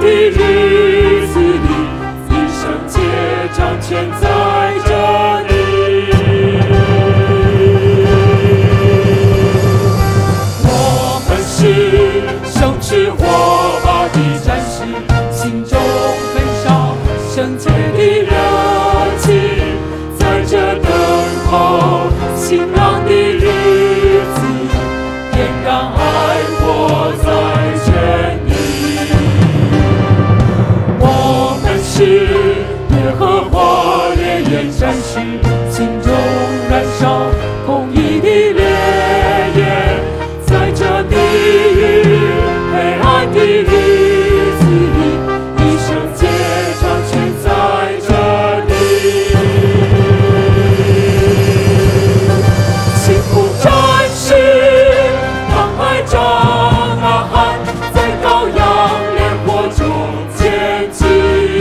日子里，一生皆掌权在这里。我们是手持火把的战士，心中焚烧圣洁的热情，在这等候晴朗的日子，点燃爱火在全地。我们是耶和华烈焰战士，心中燃烧公义的烈焰，在这地狱黑暗的日子里，一生皆掌权在这里。幸福战士当爱仗呐喊，在羔羊烈火中前进，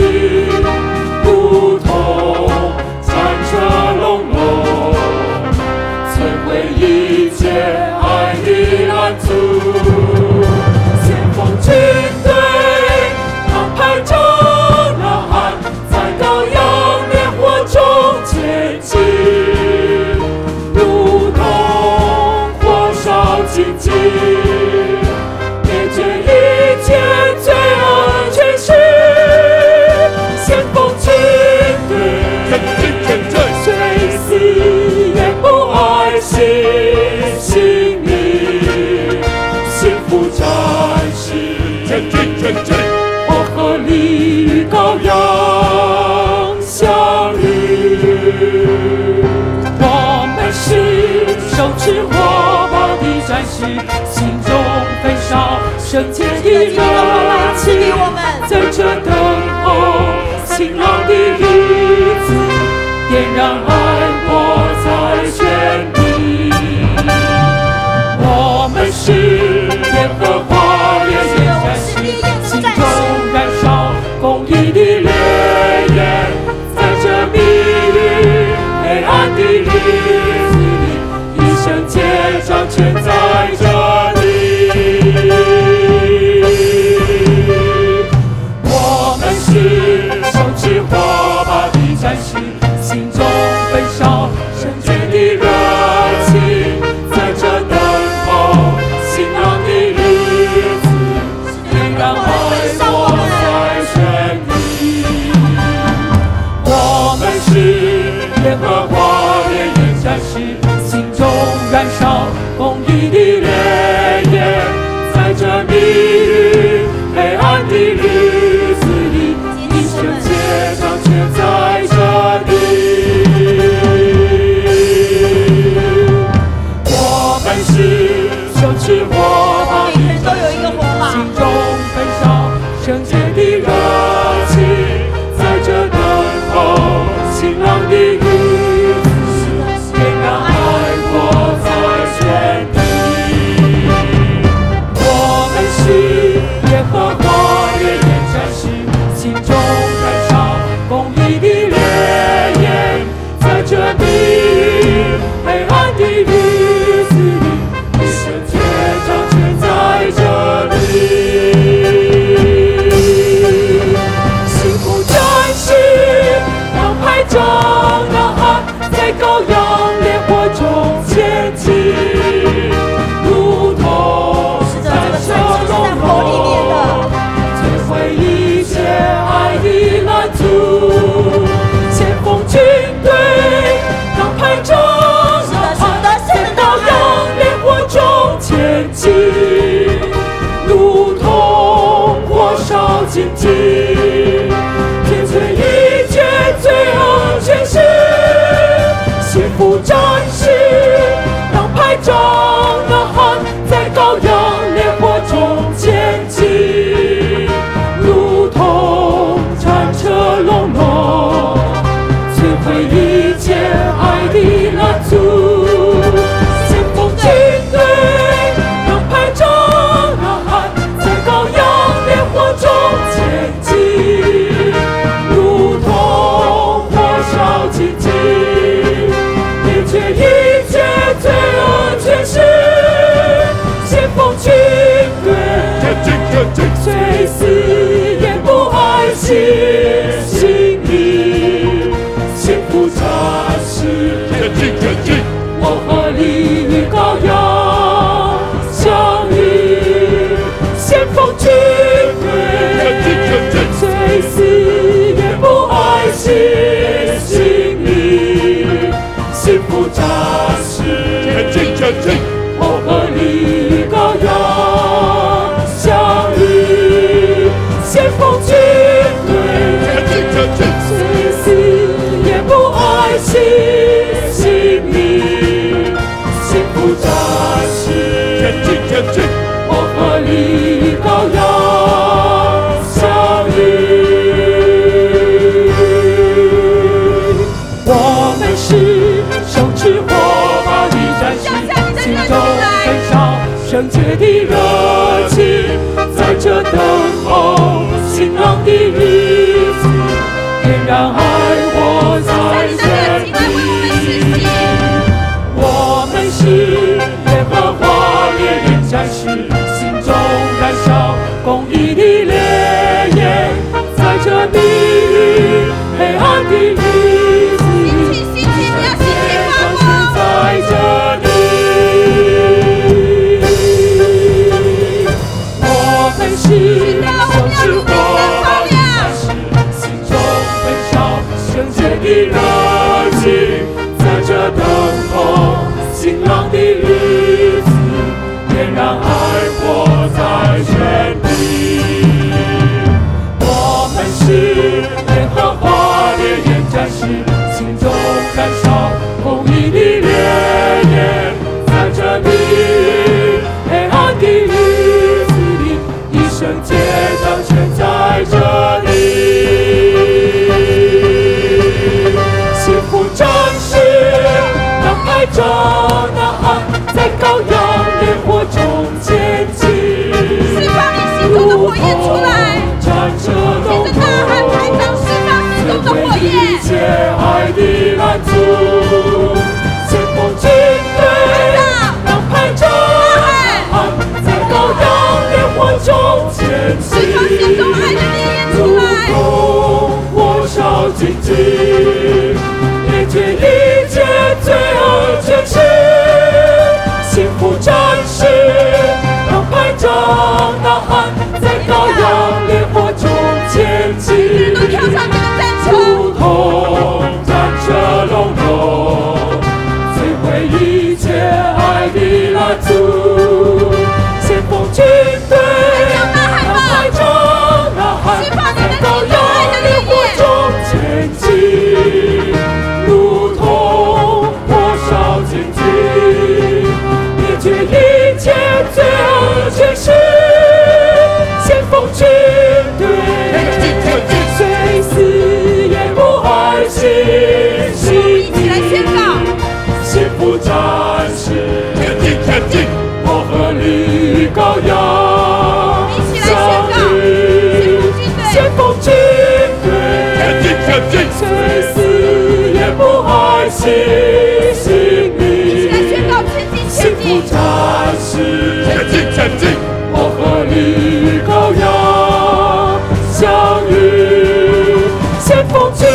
如同战车隆隆，摧毁一切爱的拦阻。先锋军队当排仗呐喊，在羔羊烈火中前进，如同火烧荆棘，灭绝一切罪恶权势。先锋军队虽死也不爱惜性命，幸福战士我和你与羔羊相遇。我们是手持火把的战士，心中焚烧圣洁的热情，在这等候晴朗的日子，点燃爱火在全地。我们是耶和华烈焰战士，心中燃烧公义的烈焰，在这地狱黑暗的日子里，一生皆掌权在这里。我们是手持火把的战士，心中焚烧圣洁的热情，在这等候晴朗的日子，点燃爱火在全地。我们是耶和华烈焰战士，心中燃烧公义的烈焰，在这地狱黑暗的日子里，一生皆掌权在这里。我们是手持火把的战士，心中焚烧圣洁的热情，在这等候晴朗的日子，点燃爱火在全地。我们是耶和华烈焰战士，心中燃烧公义的烈焰，在这地狱黑暗的日子里，一生皆掌权在这里。幸福战士当排仗呐喊，在羔羊烈火中前进，如同战车隆隆，摧毁一切爱的拦阻。先锋军队当排仗呐喊，在羔羊烈火中前进，如同火烧荆棘，灭绝一切罪恶权势。幸福战士当排仗呐喊，在羔羊烈火中前进，如同战车隆隆，摧毁一切爱的拦阻。先锋军队当排仗呐喊，在羔羊烈火中前进，如同火烧荆棘，灭绝一切罪恶权势。先锋军队虽死也不心里，幸福展示。 前进， 我和你与羔羊相遇，先锋军队，虽死也不爱惜心里，幸福展示。 前进， 我和你与羔羊相遇，先锋军队，虽死也不爱惜心里，幸福展示。 前进， 我和你与羔羊相遇，我们是手持火把的战士，心中焚烧圣洁的热情，在这等候新郎的日子，点燃爱火在身体。我们是耶和华烈焰战士，心中燃烧公义的烈焰，在这地狱黑暗的日子，在这里。我们是手持火把的战士，心中焚烧圣洁的热情，在这等候新郎的日子，点燃爱火在全地。我们是耶和华烈焰战士，心中燃烧公义的烈焰，在这地狱黑暗的日子里，以圣洁彰显在这里。幸福战士让爱着呐喊，在羔羊烈火中前进，如同战车都摧毁一切爱的拦阻。先锋军队让排着呐喊，在羔羊烈火中前进，如同火烧荆棘，灭绝一切罪恶权势。幸福战士让排着呐喊，在羔羊烈火中前进，如同战车隆隆，摧毁一切爱的拦阻。先锋军队让排着呐喊，在羔羊烈火中前进，如同火烧荆棘，灭绝一切罪恶权势。先锋军队，虽死也不爱惜心里，幸福战士。 前进， 我和你与羔羊相遇，先锋军队，虽死也不爱惜心里，幸福战士。 前进， 我和你与羔羊相遇，先锋军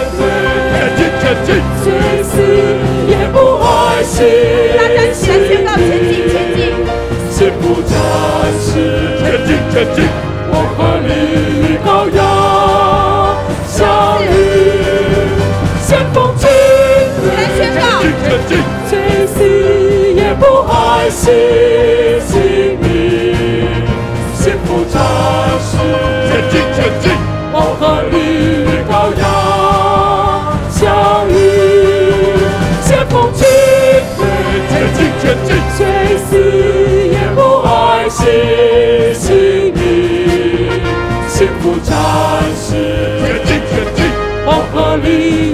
队，虽死也不爱惜心里，幸福战士。 前进， 我和你与羔羊相遇，先锋军队，虽死也不爱惜心里，幸福战士。 前进， 我和你与羔羊相遇，先锋军队，虽死也不爱惜心里，幸福战士。 前进， 我和你